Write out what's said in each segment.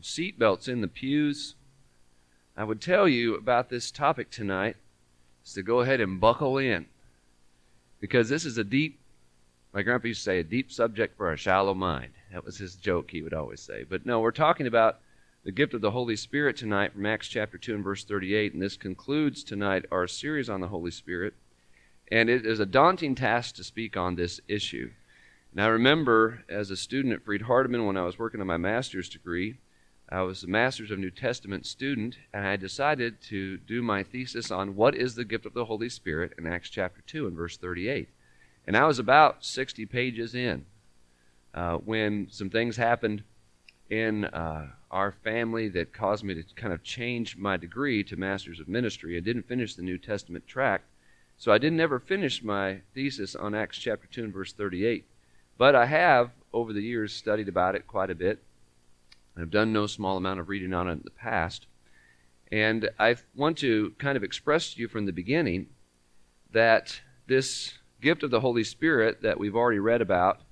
seatbelts in the pews, I would tell you about this topic tonight is to go ahead and buckle in, because this is my grandpa used to say, a deep subject for a shallow mind. That was his joke he would always say. But no, we're talking about the gift of the Holy Spirit tonight from Acts chapter 2 and verse 38, and this concludes tonight our series on the Holy Spirit. And it is a daunting task to speak on this issue. And I remember as a student at Freed-Hardeman when I was working on my master's degree, I was a Master's of New Testament student, and I decided to do my thesis on what is the gift of the Holy Spirit in Acts chapter 2 and verse 38. And I was about 60 pages in when some things happened in our family that caused me to kind of change my degree to Master's of Ministry. I didn't finish the New Testament tract, so I didn't ever finish my thesis on Acts chapter 2 and verse 38. But I have, over the years, studied about it quite a bit. I've done no small amount of reading on it in the past. And I want to kind of express to you from the beginning that this gift of the Holy Spirit that we've already read about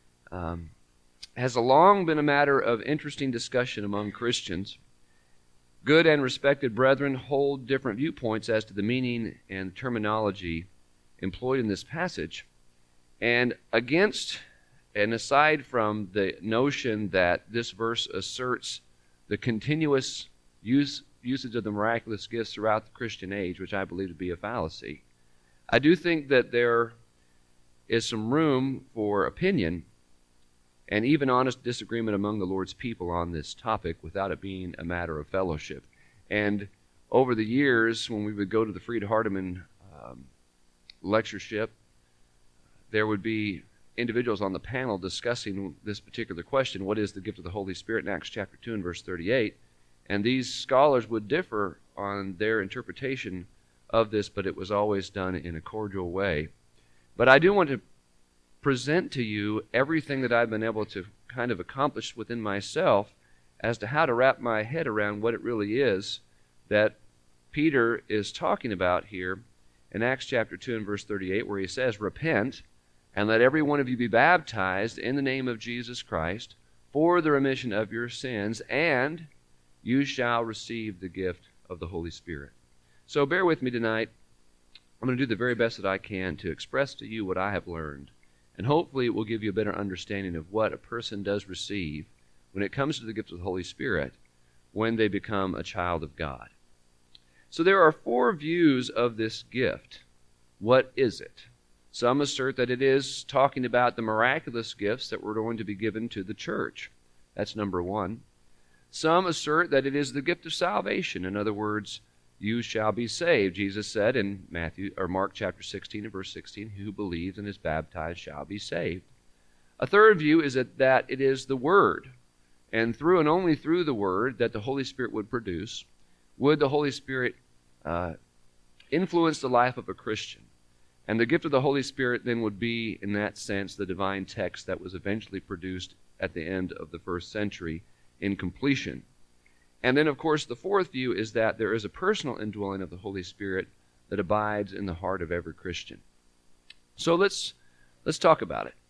has long been a matter of interesting discussion among Christians. Good and respected brethren hold different viewpoints as to the meaning and terminology employed in this passage. And against and aside from the notion that this verse asserts the continuous usage of the miraculous gifts throughout the Christian age, which I believe to be a fallacy, I do think that there is some room for opinion and even honest disagreement among the Lord's people on this topic without it being a matter of fellowship. And over the years, when we would go to the Freed-Hardeman lectureship, there would be individuals on the panel discussing this particular question, what is the gift of the Holy Spirit in Acts chapter 2 and verse 38? And these scholars would differ on their interpretation of this, but it was always done in a cordial way. But I do want to present to you everything that I've been able to kind of accomplish within myself as to how to wrap my head around what it really is that Peter is talking about here in Acts chapter 2 and verse 38, where he says, "Repent, and let every one of you be baptized in the name of Jesus Christ for the remission of your sins, and you shall receive the gift of the Holy Spirit." So bear with me tonight. I'm going to do the very best that I can to express to you what I have learned, and hopefully it will give you a better understanding of what a person does receive when it comes to the gift of the Holy Spirit when they become a child of God. So there are four views of this gift. What is it? Some assert that it is talking about the miraculous gifts that were going to be given to the church. That's number one. Some assert that it is the gift of salvation. In other words, you shall be saved. Jesus said in Mark chapter 16 and verse 16, "Who believes and is baptized shall be saved." A third view is that it is the Word, and through and only through the Word that the Holy Spirit would produce, would the Holy Spirit influence the life of a Christian. And the gift of the Holy Spirit then would be, in that sense, the divine text that was eventually produced at the end of the first century in completion. And then, of course, the fourth view is that there is a personal indwelling of the Holy Spirit that abides in the heart of every Christian. So let's talk about it.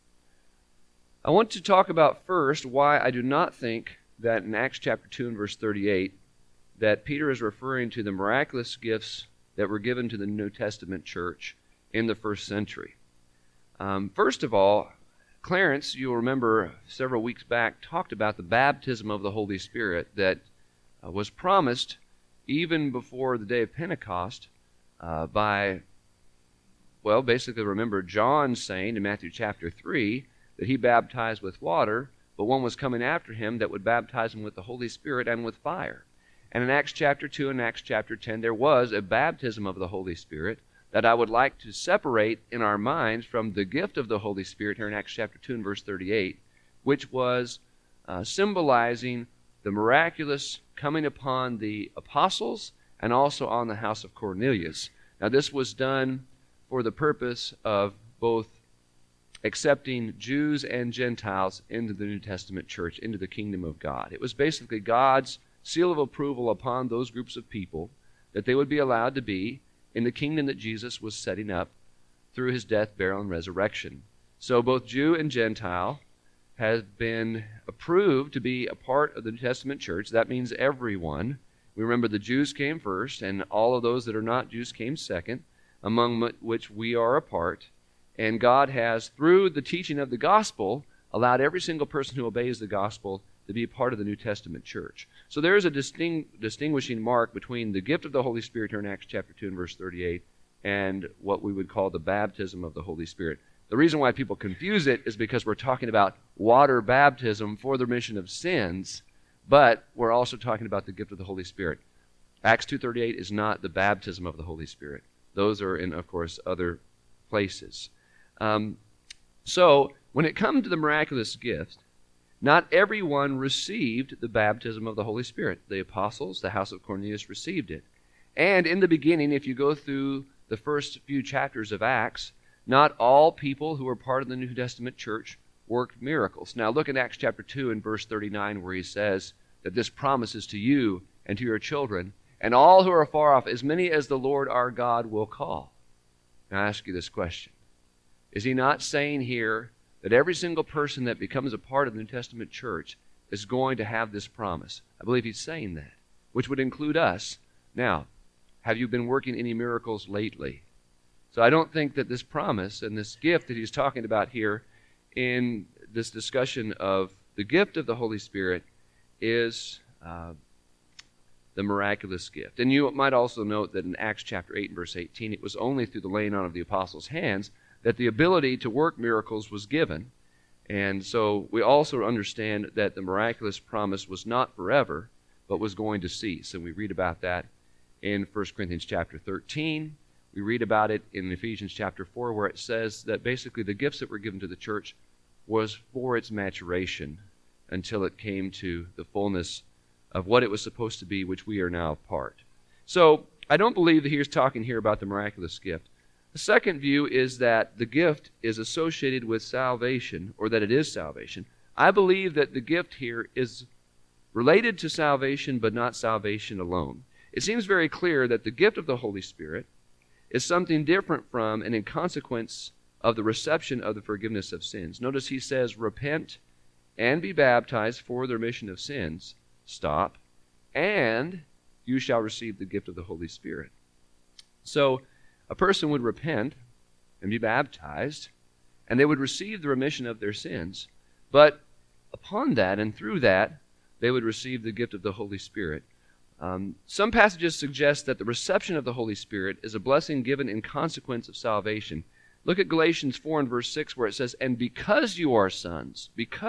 I want to talk about first why I do not think that in Acts chapter 2 and verse 38 that Peter is referring to the miraculous gifts that were given to the New Testament church in the first century. First of all, Clarence, you'll remember several weeks back, talked about the baptism of the Holy Spirit that was promised even before the day of Pentecost basically remember John saying in Matthew chapter 3 that he baptized with water, but one was coming after him that would baptize him with the Holy Spirit and with fire. And in Acts chapter 2 and Acts chapter 10, there was a baptism of the Holy Spirit that I would like to separate in our minds from the gift of the Holy Spirit here in Acts chapter 2 and verse 38, which was symbolizing the miraculous coming upon the apostles and also on the house of Cornelius. Now this was done for the purpose of both accepting Jews and Gentiles into the New Testament church, into the kingdom of God. It was basically God's seal of approval upon those groups of people that they would be allowed to be in the kingdom that Jesus was setting up through his death, burial, and resurrection. So both Jew and Gentile has been approved to be a part of the New Testament church. That means everyone. We remember the Jews came first, and all of those that are not Jews came second, among which we are a part. And God has, through the teaching of the gospel, allowed every single person who obeys the gospel to be a part of the New Testament church. So there is a distinguishing mark between the gift of the Holy Spirit here in Acts chapter 2 and verse 38 and what we would call the baptism of the Holy Spirit. The reason why people confuse it is because we're talking about water baptism for the remission of sins, but we're also talking about the gift of the Holy Spirit. Acts 2:38 is not the baptism of the Holy Spirit. Those are in, of course, other places. So when it comes to the miraculous gift, not everyone received the baptism of the Holy Spirit. The apostles, the house of Cornelius, received it. And in the beginning, if you go through the first few chapters of Acts, not all people who were part of the New Testament church worked miracles. Now look at Acts chapter 2 and verse 39 where he says that this promise is to you and to your children and all who are far off, as many as the Lord our God will call. Now I ask you this question. Is he not saying here that every single person that becomes a part of the New Testament church is going to have this promise? I believe he's saying that, which would include us. Now, have you been working any miracles lately? So I don't think that this promise and this gift that he's talking about here in this discussion of the gift of the Holy Spirit is the miraculous gift. And you might also note that in Acts chapter 8 and verse 18, it was only through the laying on of the apostles' hands that the ability to work miracles was given. And so we also understand that the miraculous promise was not forever, but was going to cease. And we read about that in 1 Corinthians chapter 13. We read about it in Ephesians chapter 4, where it says that basically the gifts that were given to the church was for its maturation until it came to the fullness of what it was supposed to be, which we are now a part. So I don't believe that he's talking here about the miraculous gift. The second view is that the gift is associated with salvation, or that it is salvation. I believe that the gift here is related to salvation, but not salvation alone. It seems very clear that the gift of the Holy Spirit is something different from and in consequence of the reception of the forgiveness of sins. Notice he says, repent and be baptized for the remission of sins. Stop. And you shall receive the gift of the Holy Spirit. So a person would repent and be baptized, and they would receive the remission of their sins. But upon that and through that, they would receive the gift of the Holy Spirit. Some passages suggest that the reception of the Holy Spirit is a blessing given in consequence of salvation. Look at Galatians 4 and verse 6 where it says, and because you are sons,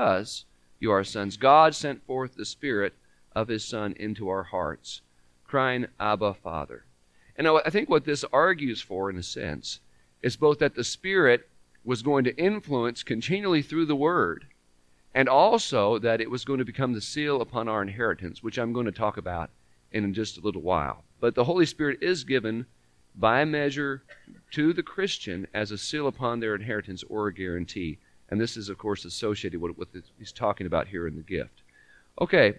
God sent forth the Spirit of His Son into our hearts, crying, Abba, Father. And I think what this argues for, in a sense, is both that the Spirit was going to influence continually through the Word, and also that it was going to become the seal upon our inheritance, which I'm going to talk about in just a little while. But the Holy Spirit is given by measure to the Christian as a seal upon their inheritance or a guarantee. And this is, of course, associated with what he's talking about here in the gift. Okay.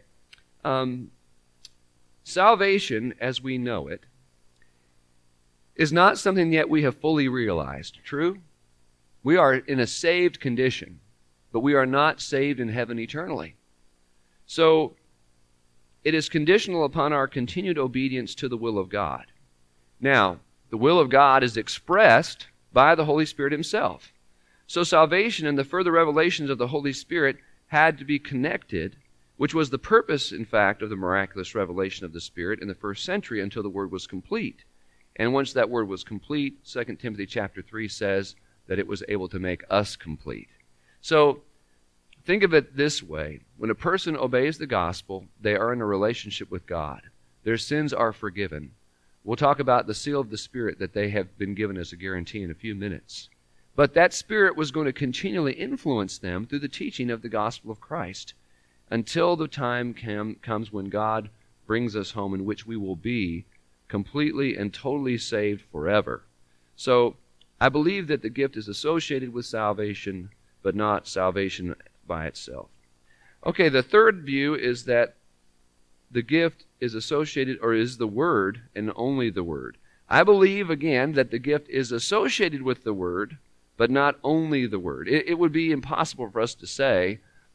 Salvation, as we know it, is not something yet we have fully realized. True? We are in a saved condition, but we are not saved in heaven eternally. So it is conditional upon our continued obedience to the will of God. Now, the will of God is expressed by the Holy Spirit Himself. So salvation and the further revelations of the Holy Spirit had to be connected, which was the purpose, in fact, of the miraculous revelation of the Spirit in the first century until the Word was complete. And once that Word was complete, 2 Timothy chapter 3 says that it was able to make us complete. So think of it this way. When a person obeys the gospel, they are in a relationship with God. Their sins are forgiven. We'll talk about the seal of the Spirit that they have been given as a guarantee in a few minutes. But that Spirit was going to continually influence them through the teaching of the gospel of Christ until the time comes when God brings us home, in which we will be completely and totally saved forever. So I believe that the gift is associated with salvation, but not salvation by itself. Okay, the third view is that the gift is associated, or is the Word and only the Word. I believe, again, that the gift is associated with the Word, but not only the Word. It would be impossible for us to say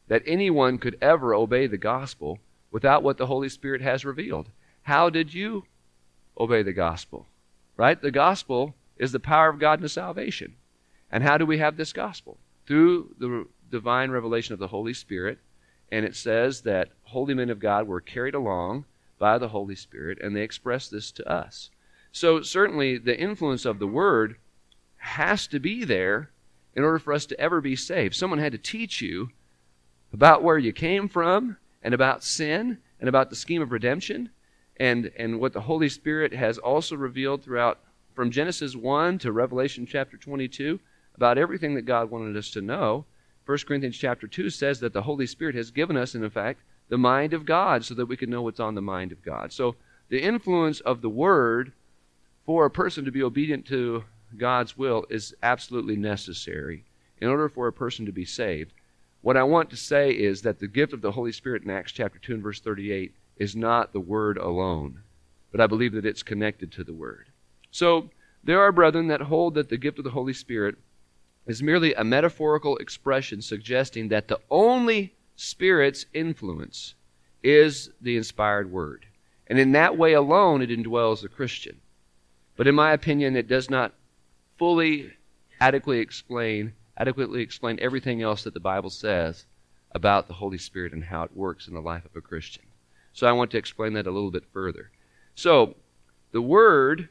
that anyone could ever obey the gospel without what the Holy Spirit has revealed. How did you obey the gospel? Right? The gospel is the power of God to salvation. And how do we have this gospel? Through the divine revelation of the Holy Spirit. And it says that holy men of God were carried along by the Holy Spirit, and they express this to us. So certainly the influence of the Word has to be there in order for us to ever be saved. Someone had to teach you about where you came from, and about sin, and about the scheme of redemption, and what the Holy Spirit has also revealed throughout, from Genesis 1 to Revelation chapter 22, about everything that God wanted us to know. 1 Corinthians chapter 2 says that the Holy Spirit has given us, in fact, the mind of God so that we can know what's on the mind of God. So the influence of the Word for a person to be obedient to God's will is absolutely necessary in order for a person to be saved. What I want to say is that the gift of the Holy Spirit in Acts chapter 2 and verse 38 is not the Word alone, but I believe that it's connected to the Word. So there are brethren that hold that the gift of the Holy Spirit is merely a metaphorical expression suggesting that the only Spirit's influence is the inspired Word. And in that way alone it indwells the Christian. But in my opinion, it does not fully adequately explain everything else that the Bible says about the Holy Spirit and how it works in the life of a Christian. So I want to explain that a little bit further. So the Word,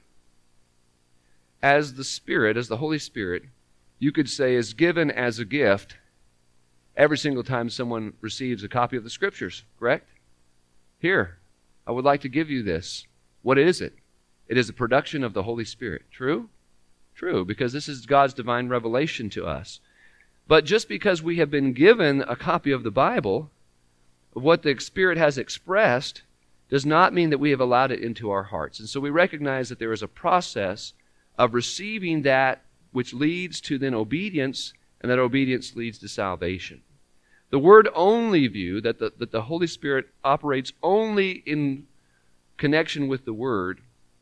as the Spirit, as the Holy Spirit, you could say is given as a gift every single time someone receives a copy of the Scriptures, correct? Here, I would like to give you this. What is it? It is a production of the Holy Spirit. True? True, because this is God's divine revelation to us. But just because we have been given a copy of the Bible, of what the Spirit has expressed, does not mean that we have allowed it into our hearts. And so we recognize that there is a process of receiving that which leads to then obedience, and that obedience leads to salvation. The word-only view, that the Holy Spirit operates only in connection with the Word,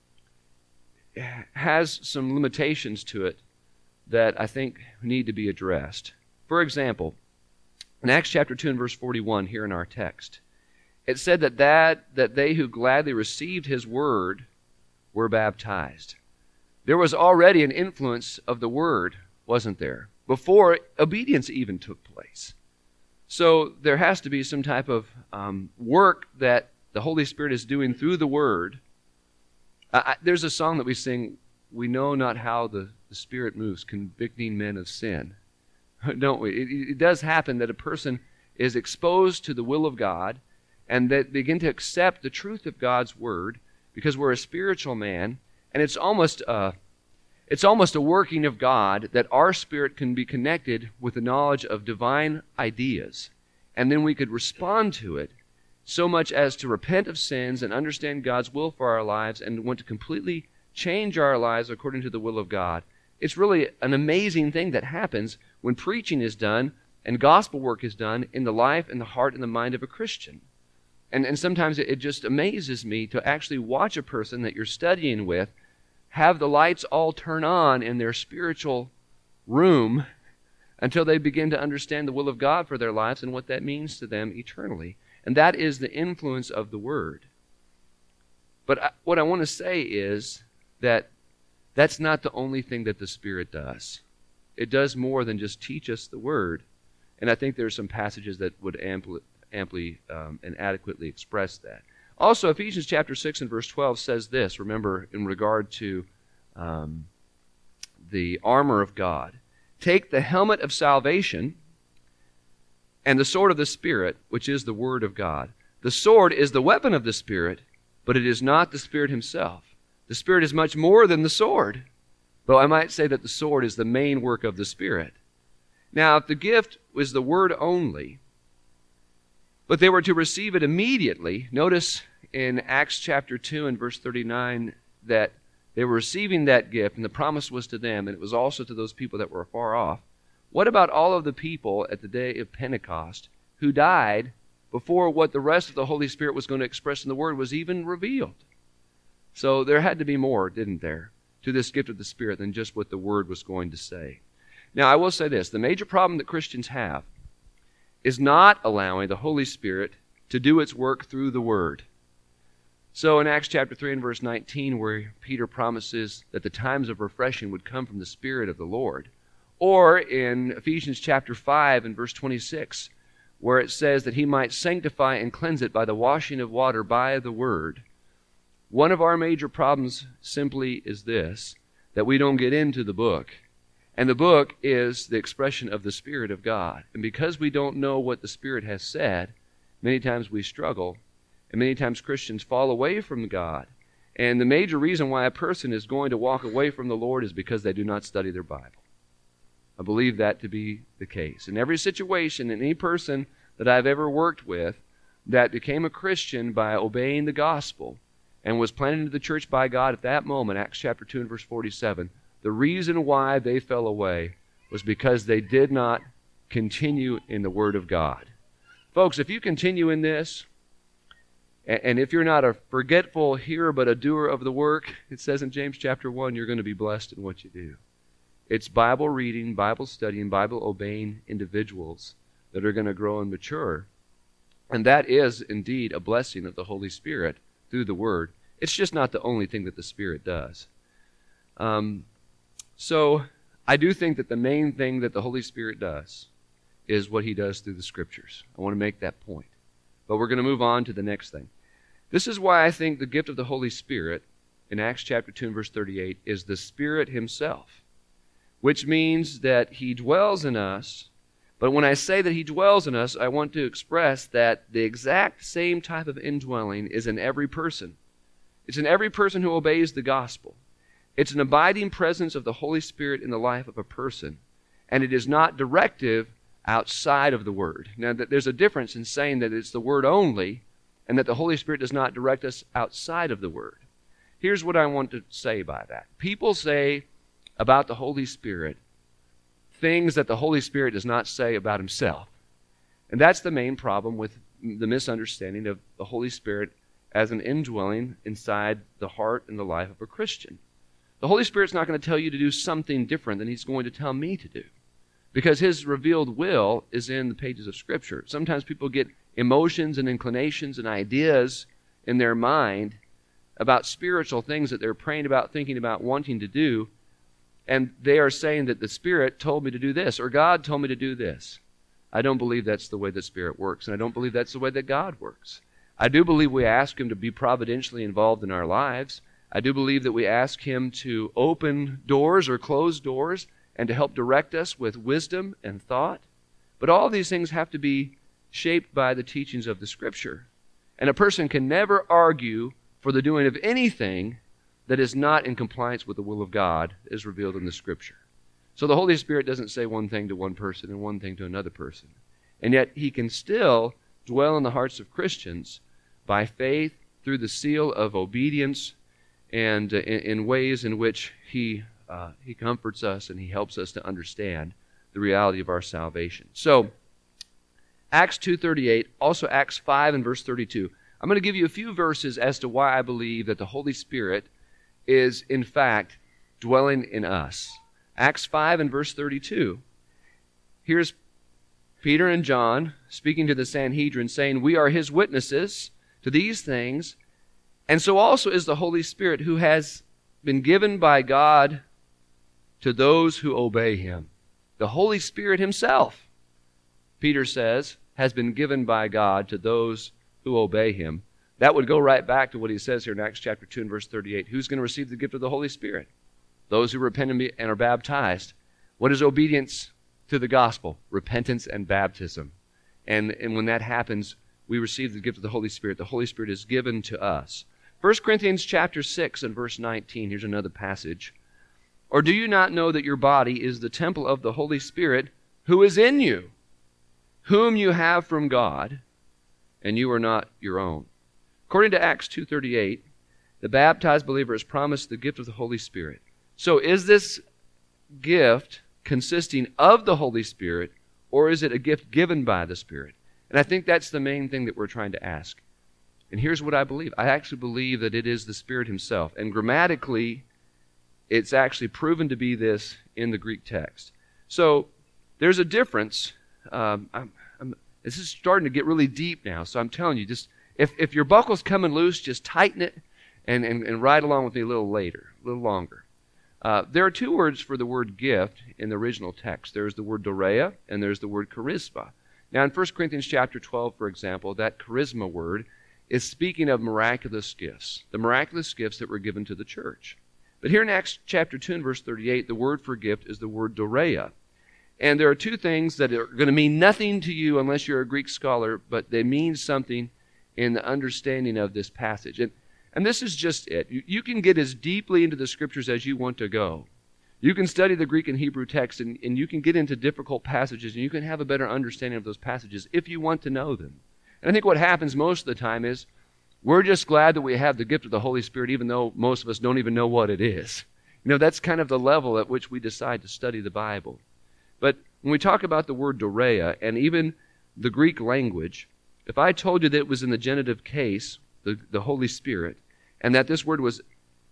has some limitations to it that I think need to be addressed. For example, in Acts chapter 2 and verse 41 here in our text, it said that they who gladly received His Word were baptized. There was already an influence of the Word, wasn't there, before obedience even took place. So there has to be some type of work that the Holy Spirit is doing through the Word. There's a song that we sing, "We know not how the Spirit moves, convicting men of sin." Don't we? It does happen that a person is exposed to the will of God and that begin to accept the truth of God's Word because we're a spiritual man, and it's almost a working of God that our spirit can be connected with the knowledge of divine ideas, and then we could respond to it so much as to repent of sins and understand God's will for our lives and want to completely change our lives according to the will of God. It's really an amazing thing that happens when preaching is done and gospel work is done in the life and the heart and the mind of a Christian. And sometimes it just amazes me to actually watch a person that you're studying with have the lights all turn on in their spiritual room until they begin to understand the will of God for their lives and what that means to them eternally. And that is the influence of the Word. But what I want to say is that that's not the only thing that the Spirit does. It does more than just teach us the Word. And I think there are some passages that would amply and adequately express that. Also, Ephesians chapter 6 and verse 12 says this, remember, in regard to the armor of God. Take the helmet of salvation and the sword of the Spirit, which is the Word of God. The sword is the weapon of the Spirit, but it is not the Spirit Himself. The Spirit is much more than the sword, but I might say that the sword is the main work of the Spirit. Now, if the gift was the Word only, but they were to receive it immediately, notice in Acts chapter 2 and verse 39 that they were receiving that gift, and the promise was to them, and it was also to those people that were far off. What about all of the people at the day of Pentecost who died before what the rest of the Holy Spirit was going to express in the Word was even revealed? So there had to be more, didn't there, to this gift of the Spirit than just what the Word was going to say. Now, I will say this. The major problem that Christians have is not allowing the Holy Spirit to do its work through the Word. So in Acts chapter 3 and verse 19, where Peter promises that the times of refreshing would come from the Spirit of the Lord, or in Ephesians chapter 5 and verse 26, where it says that he might sanctify and cleanse it by the washing of water by the Word, one of our major problems simply is this, that we don't get into the book. And the book is the expression of the Spirit of God. And because we don't know what the Spirit has said, many times we struggle, and many times Christians fall away from God. And the major reason why a person is going to walk away from the Lord is because they do not study their Bible. I believe that to be the case. In every situation, in any person that I've ever worked with that became a Christian by obeying the gospel and was planted into the church by God at that moment, Acts chapter 2 and verse 47, the reason why they fell away was because they did not continue in the Word of God. Folks, if you continue in this, and if you're not a forgetful hearer but a doer of the work, it says in James chapter 1, you're going to be blessed in what you do. It's Bible reading, Bible studying, Bible obeying individuals that are going to grow and mature. And that is indeed a blessing of the Holy Spirit through the Word. It's just not the only thing that the Spirit does. So I do think that the main thing that the Holy Spirit does is what he does through the Scriptures. I want to make that point. But we're going to move on to the next thing. This is why I think the gift of the Holy Spirit in Acts chapter 2 and verse 38 is the Spirit himself, which means that he dwells in us. But when I say that he dwells in us, I want to express that the exact same type of indwelling is in every person. It's in every person who obeys the gospel. It's an abiding presence of the Holy Spirit in the life of a person, and it is not directive outside of the Word. Now, there's a difference in saying that it's the Word only and that the Holy Spirit does not direct us outside of the Word. Here's what I want to say by that. People say about the Holy Spirit things that the Holy Spirit does not say about himself. And that's the main problem with the misunderstanding of the Holy Spirit as an indwelling inside the heart and the life of a Christian. The Holy Spirit's not going to tell you to do something different than he's going to tell me to do, because his revealed will is in the pages of Scripture. Sometimes people get emotions and inclinations and ideas in their mind about spiritual things that they're praying about, thinking about, wanting to do, and they are saying that the Spirit told me to do this, or God told me to do this. I don't believe that's the way the Spirit works, and I don't believe that's the way that God works. I do believe we ask him to be providentially involved in our lives. I do believe that we ask him to open doors or close doors and to help direct us with wisdom and thought. But all of these things have to be shaped by the teachings of the Scripture. And a person can never argue for the doing of anything that is not in compliance with the will of God as revealed in the Scripture. So the Holy Spirit doesn't say one thing to one person and one thing to another person. And yet he can still dwell in the hearts of Christians by faith through the seal of obedience and in ways in which he comforts us and he helps us to understand the reality of our salvation. So, Acts 2:38, also Acts 5 and verse 32. I'm going to give you a few verses as to why I believe that the Holy Spirit is, in fact, dwelling in us. Acts 5 and verse 32. Here's Peter and John speaking to the Sanhedrin, saying, "We are his witnesses to these things, and so also is the Holy Spirit, who has been given by God to those who obey him." The Holy Spirit himself, Peter says, has been given by God to those who obey him. That would go right back to what he says here in Acts chapter 2 and verse 38. Who's going to receive the gift of the Holy Spirit? Those who repent and are baptized. What is obedience to the gospel? Repentance and baptism. And when that happens, we receive the gift of the Holy Spirit. The Holy Spirit is given to us. 1 Corinthians chapter 6 and verse 19. Here's another passage. "Or do you not know that your body is the temple of the Holy Spirit who is in you, whom you have from God, and you are not your own?" According to Acts 2:38, the baptized believer is promised the gift of the Holy Spirit. So is this gift consisting of the Holy Spirit, or is it a gift given by the Spirit? And I think that's the main thing that we're trying to ask. And here's what I believe. I actually believe that it is the Spirit himself. And grammatically, it's actually proven to be this in the Greek text. So there's a difference. This is starting to get really deep now, so I'm telling you, just if your buckle's coming loose, just tighten it and ride along with me a little longer. There are two words for the word gift in the original text. There's the word dorea and there's the word charisma. Now in 1 Corinthians chapter 12, for example, that charisma word is speaking of miraculous gifts, the miraculous gifts that were given to the church. But here in Acts chapter 2 and verse 38, the word for gift is the word dorea. And there are two things that are going to mean nothing to you unless you're a Greek scholar, but they mean something in the understanding of this passage. And this is just it. You can get as deeply into the scriptures as you want to go. You can study the Greek and Hebrew text, and you can get into difficult passages, and you can have a better understanding of those passages if you want to know them. And I think what happens most of the time is we're just glad that we have the gift of the Holy Spirit, even though most of us don't even know what it is. You know, that's kind of the level at which we decide to study the Bible. But when we talk about the word dorea and even the Greek language, if I told you that it was in the genitive case, the Holy Spirit, and that this word was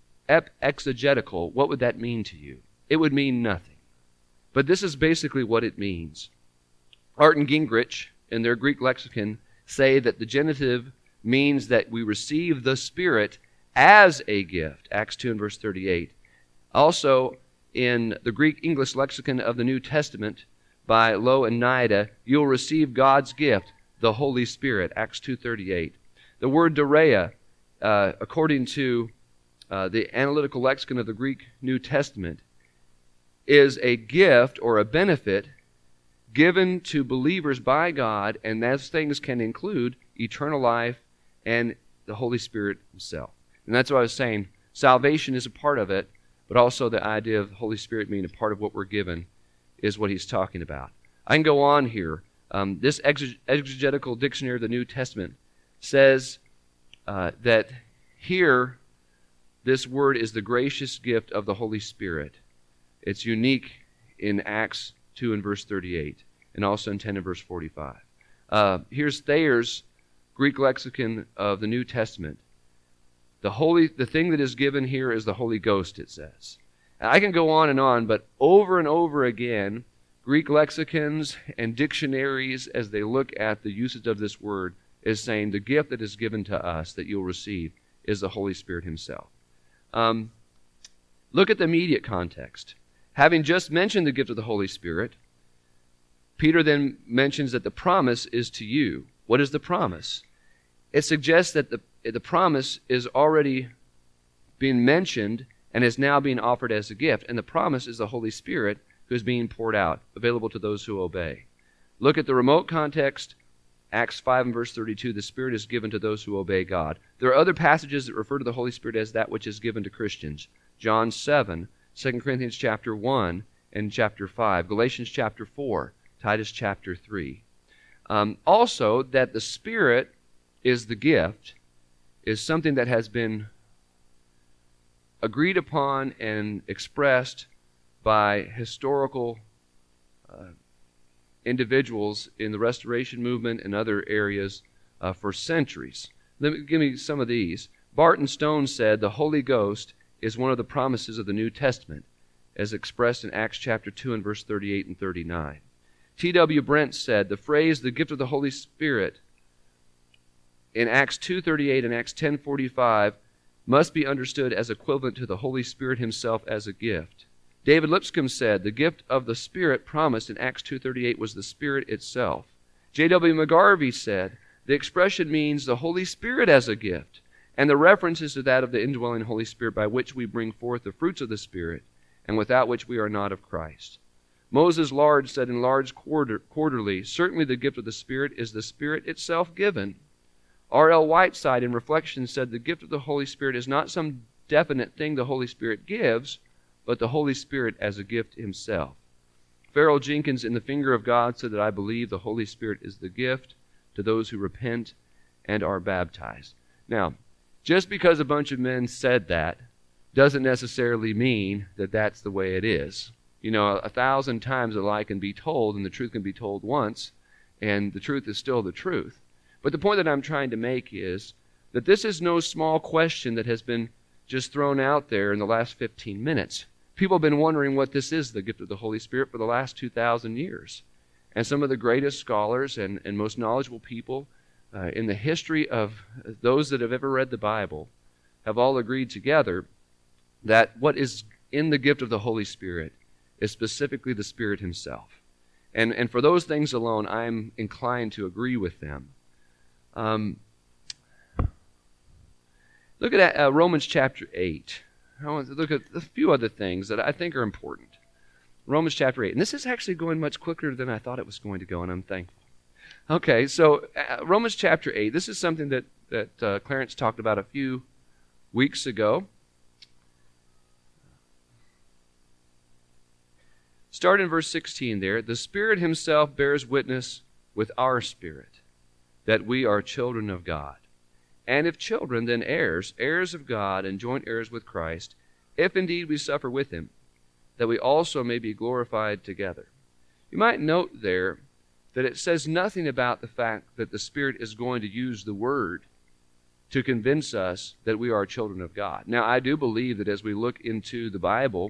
exegetical, what would that mean to you? It would mean nothing. But this is basically what it means. Art and Gingrich, in their Greek lexicon, say that the genitive means that we receive the Spirit as a gift, Acts 2 and verse 38. Also, in the Greek English lexicon of the New Testament by Lowe and Nida, you'll receive God's gift, the Holy Spirit, Acts 2:38. The word dorea, according to the analytical lexicon of the Greek New Testament, is a gift or a benefit given to believers by God, and those things can include eternal life and the Holy Spirit himself. And that's what I was saying. Salvation is a part of it, but also the idea of the Holy Spirit being a part of what we're given is what he's talking about. I can go on here. This exegetical dictionary of the New Testament says that here this word is the gracious gift of the Holy Spirit. It's unique in Acts 2 and verse 38, and also in 10 and verse 45. Here's Thayer's Greek lexicon of the New Testament. The thing that is given here is the Holy Ghost, it says. And I can go on, but over and over again, Greek lexicons and dictionaries, as they look at the usage of this word, is saying the gift that is given to us that you'll receive is the Holy Spirit himself. Look at the immediate context. Having just mentioned the gift of the Holy Spirit, Peter then mentions that the promise is to you. What is the promise? It suggests that the promise is already being mentioned and is now being offered as a gift. And the promise is the Holy Spirit who is being poured out, available to those who obey. Look at the remote context. Acts 5 and verse 32, the Spirit is given to those who obey God. There are other passages that refer to the Holy Spirit as that which is given to Christians. John 7, 2 Corinthians chapter 1 and chapter 5, Galatians chapter 4, Titus chapter 3. Also, that the Spirit is the gift is something that has been agreed upon and expressed by historical individuals in the Restoration movement and other areas for centuries. Give me some of these. Barton Stone said the Holy Ghost is one of the promises of the New Testament, as expressed in Acts chapter 2 and verse 38 and 39. T.W. Brent said the phrase, the gift of the Holy Spirit, in Acts 2:38 and Acts 10:45 must be understood as equivalent to the Holy Spirit himself as a gift. David Lipscomb said the gift of the Spirit promised in Acts 2:38 was the Spirit itself. J.W. McGarvey said the expression means the Holy Spirit as a gift, and the reference is to that of the indwelling Holy Spirit by which we bring forth the fruits of the Spirit, and without which we are not of Christ. Moses Lard said in Lard's Quarterly, certainly the gift of the Spirit is the Spirit itself given. R.L. Whiteside in Reflection said the gift of the Holy Spirit is not some definite thing the Holy Spirit gives, but the Holy Spirit as a gift himself. Farrell Jenkins in The Finger of God said that I believe the Holy Spirit is the gift to those who repent and are baptized. Now, just because a bunch of men said that doesn't necessarily mean that that's the way it is. You know, 1,000 times a lie can be told, and the truth can be told once, and the truth is still the truth. But the point that I'm trying to make is that this is no small question that has been just thrown out there in the last 15 minutes. People have been wondering what this is, the gift of the Holy Spirit, for the last 2,000 years. And some of the greatest scholars and most knowledgeable people in the history of those that have ever read the Bible have all agreed together that what is in the gift of the Holy Spirit is specifically the Spirit himself. And for those things alone, I'm inclined to agree with them. Look at Romans chapter 8. I want to look at a few other things that I think are important. Romans chapter 8. And this is actually going much quicker than I thought it was going to go, and I'm thankful. Okay, so Romans chapter 8. This is something that Clarence talked about a few weeks ago. Start in verse 16 there. The Spirit himself bears witness with our spirit that we are children of God. And if children, then heirs, heirs of God and joint heirs with Christ, if indeed we suffer with him, that we also may be glorified together. You might note there that it says nothing about the fact that the Spirit is going to use the Word to convince us that we are children of God. Now, I do believe that as we look into the Bible,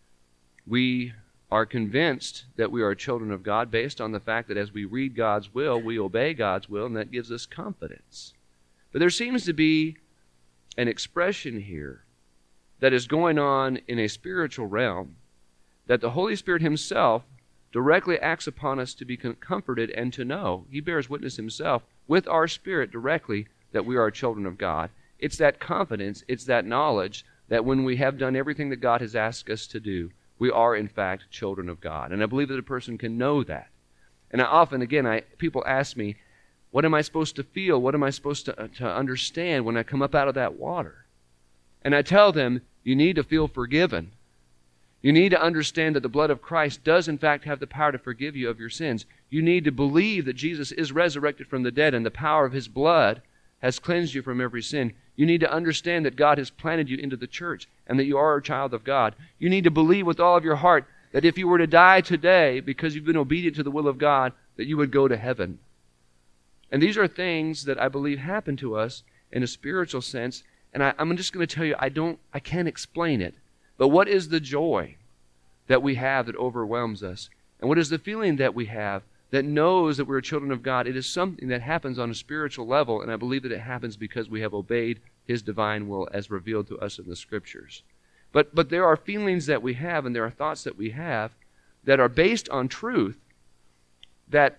we are convinced that we are children of God based on the fact that as we read God's will, we obey God's will, and that gives us confidence. But there seems to be an expression here that is going on in a spiritual realm that the Holy Spirit himself directly acts upon us to be comforted and to know. He bears witness himself with our spirit directly that we are children of God. It's that confidence, it's that knowledge that when we have done everything that God has asked us to do, we are in fact children of God. And I believe that a person can know that. And people ask me, what am I supposed to feel? What am I supposed to understand when I come up out of that water? And I tell them, you need to feel forgiven. You need to understand that the blood of Christ does in fact have the power to forgive you of your sins. You need to believe that Jesus is resurrected from the dead and the power of his blood has cleansed you from every sin. You need to understand that God has planted you into the church and that you are a child of God. You need to believe with all of your heart that if you were to die today because you've been obedient to the will of God, that you would go to heaven. And these are things that I believe happen to us in a spiritual sense. And I'm just going to tell you, I can't explain it. But what is the joy that we have that overwhelms us? And what is the feeling that we have that knows that we're children of God? It is something that happens on a spiritual level, and I believe that it happens because we have obeyed his divine will as revealed to us in the Scriptures. But there are feelings that we have and there are thoughts that we have that are based on truth that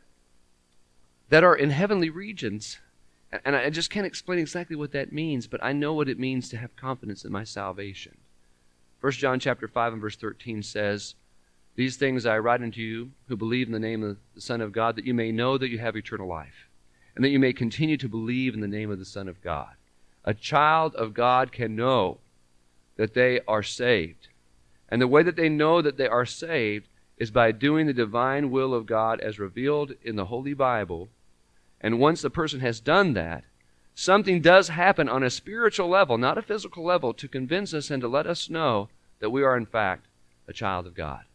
are in heavenly regions. And I just can't explain exactly what that means, but I know what it means to have confidence in my salvation. 1 John chapter 5 and verse 13 says, these things I write unto you who believe in the name of the Son of God, that you may know that you have eternal life, and that you may continue to believe in the name of the Son of God. A child of God can know that they are saved. And the way that they know that they are saved is by doing the divine will of God as revealed in the Holy Bible. And once the person has done that, something does happen on a spiritual level, not a physical level, to convince us and to let us know that we are in fact a child of God.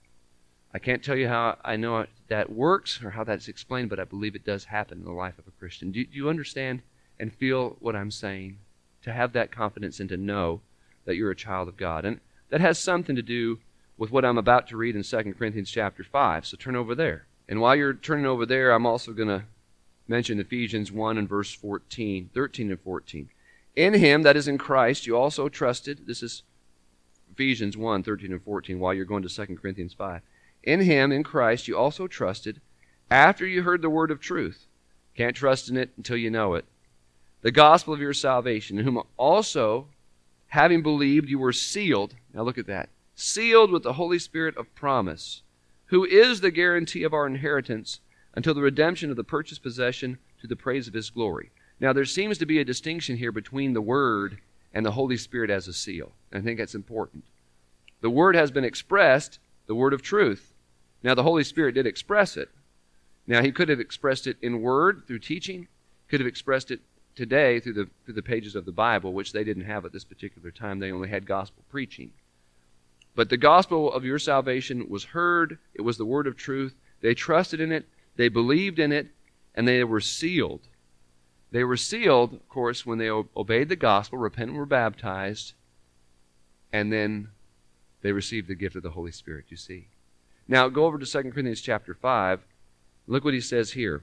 I can't tell you how I know that works or how that's explained, but I believe it does happen in the life of a Christian. Do you understand and feel what I'm saying? To have that confidence and to know that you're a child of God. And that has something to do with what I'm about to read in 2 Corinthians chapter 5. So turn over there. And while you're turning over there, I'm also going to mention Ephesians 1 and verse 13 and 14. In him, that is in Christ, you also trusted. This is Ephesians 1, 13 and 14, while you're going to 2 Corinthians 5. In him, in Christ, you also trusted after you heard the word of truth. Can't trust in it until you know it. The gospel of your salvation, in whom also, having believed, you were sealed. Now look at that. Sealed with the Holy Spirit of promise, who is the guarantee of our inheritance until the redemption of the purchased possession to the praise of his glory. Now there seems to be a distinction here between the Word and the Holy Spirit as a seal. I think that's important. The Word has been expressed, the Word of truth. Now the Holy Spirit did express it. Now he could have expressed it in word through teaching, could have expressed it today through the pages of the Bible, which they didn't have at this particular time. They only had gospel preaching. But the gospel of your salvation was heard. It was the word of truth. They trusted in it. They believed in it. And they were sealed. They were sealed, of course, when they obeyed the gospel, repented and were baptized. And then they received the gift of the Holy Spirit, you see. Now, go over to 2 Corinthians chapter 5. Look what he says here.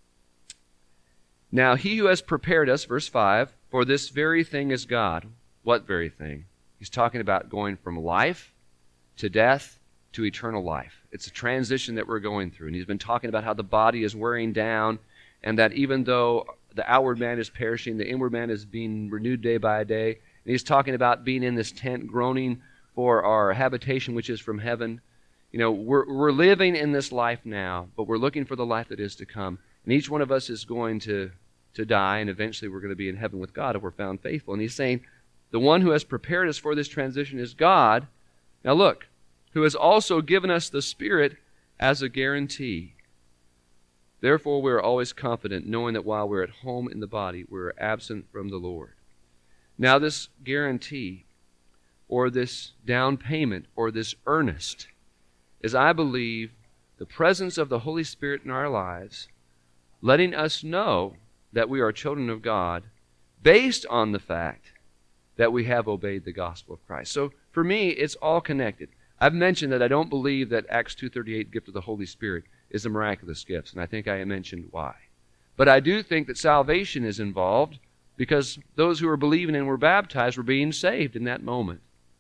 Now he who has prepared us, verse 5, for this very thing is God. What very thing? He's talking about going from life to death to eternal life. It's a transition that we're going through. And he's been talking about how the body is wearing down, and that even though the outward man is perishing, the inward man is being renewed day by day. And he's talking about being in this tent, groaning for our habitation, which is from heaven. You know, we're living in this life now, but we're looking for the life that is to come. And each one of us is going to die, and eventually we're going to be in heaven with God if we're found faithful. And he's saying, the one who has prepared us for this transition is God. Now look, who has also given us the Spirit as a guarantee. Therefore we are always confident, knowing that while we're at home in the body, we're absent from the Lord. Now this guarantee, or this down payment, or this earnest, is, I believe, the presence of the Holy Spirit in our lives, letting us know that we are children of God based on the fact that we have obeyed the gospel of Christ. So for me, it's all connected. I've mentioned that I don't believe that Acts 2:38, gift of the Holy Spirit, is a miraculous gift, and I think I mentioned why. But I do think that salvation is involved because those who are believing and were baptized were being saved in that moment.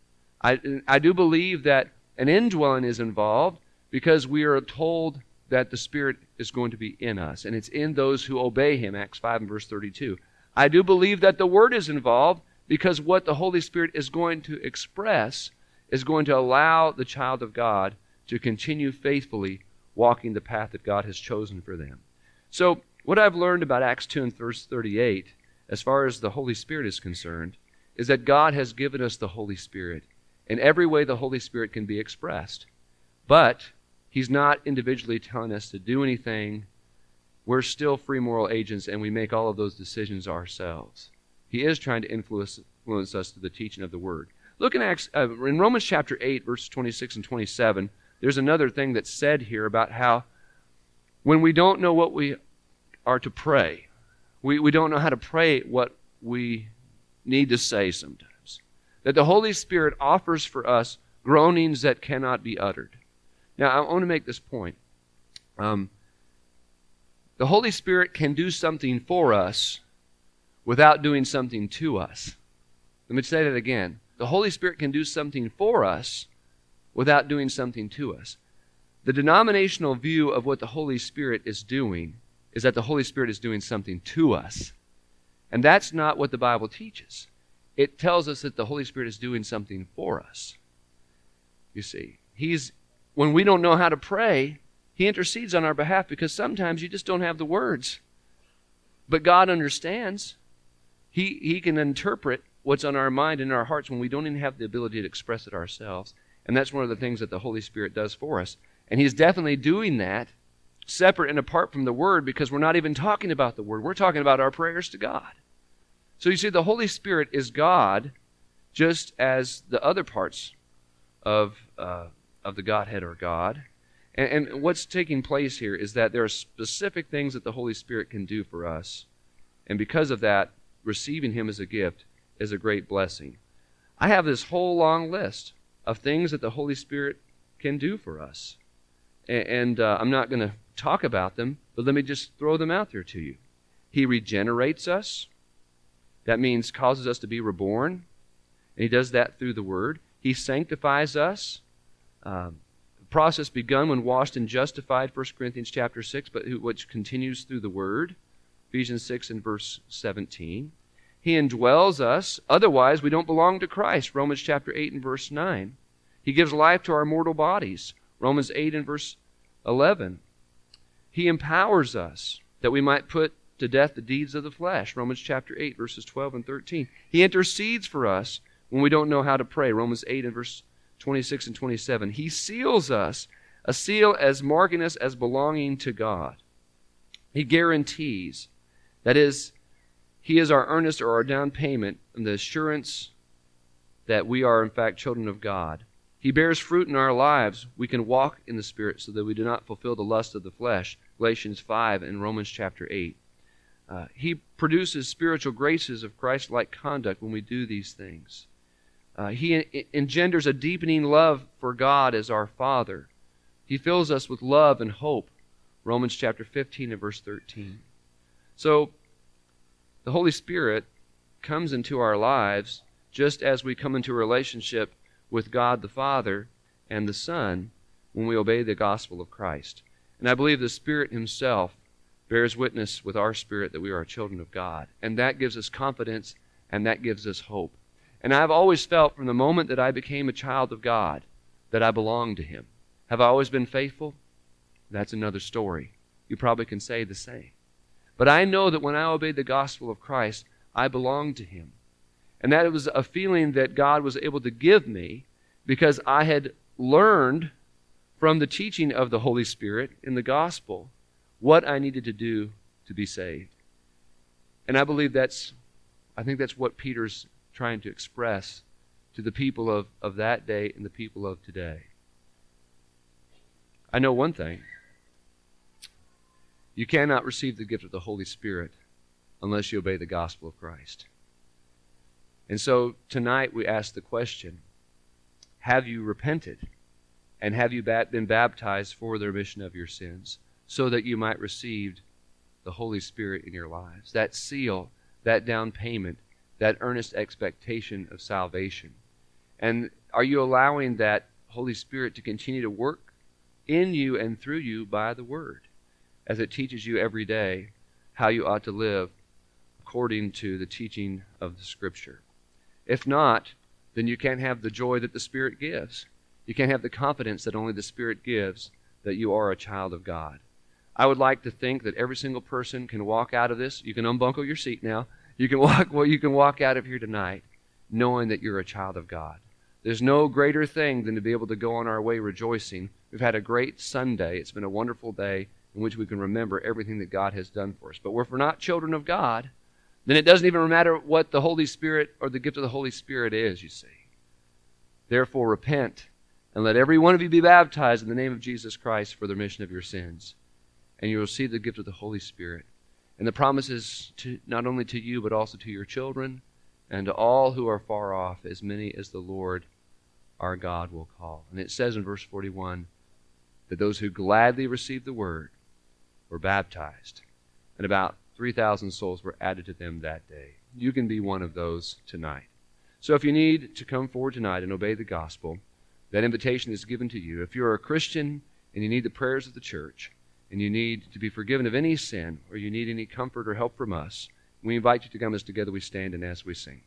I do believe that an indwelling is involved because we are told that the Spirit is going to be in us, and it's in those who obey Him, Acts 5 and verse 32. I do believe that the Word is involved because what the Holy Spirit is going to express is going to allow the child of God to continue faithfully walking the path that God has chosen for them. So what I've learned about Acts 2 and verse 38, as far as the Holy Spirit is concerned, is that God has given us the Holy Spirit in every way the Holy Spirit can be expressed. But He's not individually telling us to do anything. We're still free moral agents, and we make all of those decisions ourselves. He is trying to influence us through the teaching of the Word. Look in Romans chapter 8, verses 26 and 27, there's another thing that's said here about how when we don't know what we are to pray, we don't know how to pray what we need to say sometimes, that the Holy Spirit offers for us groanings that cannot be uttered. Now, I want to make this point. The Holy Spirit can do something for us without doing something to us. Let me say that again. The Holy Spirit can do something for us without doing something to us. The denominational view of what the Holy Spirit is doing is that the Holy Spirit is doing something to us. And that's not what the Bible teaches. It tells us that the Holy Spirit is doing something for us. You see, when we don't know how to pray, He intercedes on our behalf because sometimes you just don't have the words. But God understands. He can interpret what's on our mind and our hearts when we don't even have the ability to express it ourselves. And that's one of the things that the Holy Spirit does for us. And He's definitely doing that separate and apart from the Word because we're not even talking about the Word. We're talking about our prayers to God. So you see, the Holy Spirit is God just as the other parts of the Godhead are God. And what's taking place here is that there are specific things that the Holy Spirit can do for us. And because of that, receiving Him as a gift is a great blessing. I have this whole long list of things that the Holy Spirit can do for us. And I'm not going to talk about them, but let me just throw them out there to you. He regenerates us. That means causes us to be reborn. And He does that through the Word. He sanctifies us. The process begun when washed and justified, 1 Corinthians chapter 6, but which continues through the Word, Ephesians 6 and verse 17. He indwells us, otherwise we don't belong to Christ, Romans chapter 8 and verse 9. He gives life to our mortal bodies, Romans 8 and verse 11. He empowers us that we might put to death the deeds of the flesh, Romans chapter 8 verses 12 and 13. He intercedes for us when we don't know how to pray, Romans 8 and verse 26 and 27. He seals us, a seal as marking us as belonging to God. He guarantees, that is, He is our earnest or our down payment and the assurance that we are in fact children of God. He bears fruit in our lives. We can walk in the Spirit so that we do not fulfill the lust of the flesh, Galatians 5 and Romans chapter 8. He produces spiritual graces of Christ-like conduct when we do these things. He engenders a deepening love for God as our Father. He fills us with love and hope Romans chapter 15 and verse 13. So, the Holy Spirit comes into our lives just as we come into a relationship with God the Father and the Son when we obey the gospel of Christ. And I believe the Spirit himself bears witness with our spirit that we are children of God. And that gives us confidence and that gives us hope. And I've always felt from the moment that I became a child of God that I belonged to him. Have I always been faithful? That's another story. You probably can say the same. But I know that when I obeyed the gospel of Christ, I belonged to him. And that was a feeling that God was able to give me because I had learned from the teaching of the Holy Spirit in the gospel what I needed to do to be saved. And I think that's what Peter's trying to express to the people of that day and the people of today. I know one thing. You cannot receive the gift of the Holy Spirit unless you obey the gospel of Christ. And so tonight we ask the question, have you repented? And have you been baptized for the remission of your sins so that you might receive the Holy Spirit in your lives? That seal, that down payment, that earnest expectation of salvation. And are you allowing that Holy Spirit to continue to work in you and through you by the Word as it teaches you every day how you ought to live according to the teaching of the Scripture? If not, then you can't have the joy that the Spirit gives. You can't have the confidence that only the Spirit gives that you are a child of God. I would like to think that every single person can walk out of this. You can unbuckle your seat now. You can walk out of here tonight knowing that you're a child of God. There's no greater thing than to be able to go on our way rejoicing. We've had a great Sunday. It's been a wonderful day in which we can remember everything that God has done for us. But if we're not children of God, then it doesn't even matter what the Holy Spirit or the gift of the Holy Spirit is, you see. Therefore, repent and let every one of you be baptized in the name of Jesus Christ for the remission of your sins. And you will receive the gift of the Holy Spirit. And the promise is not only to you, but also to your children and to all who are far off, as many as the Lord our God will call. And it says in verse 41 that those who gladly received the word were baptized. And about 3,000 souls were added to them that day. You can be one of those tonight. So if you need to come forward tonight and obey the gospel, that invitation is given to you. If you're a Christian and you need the prayers of the church, and you need to be forgiven of any sin, or you need any comfort or help from us, we invite you to come as together we stand and as we sing.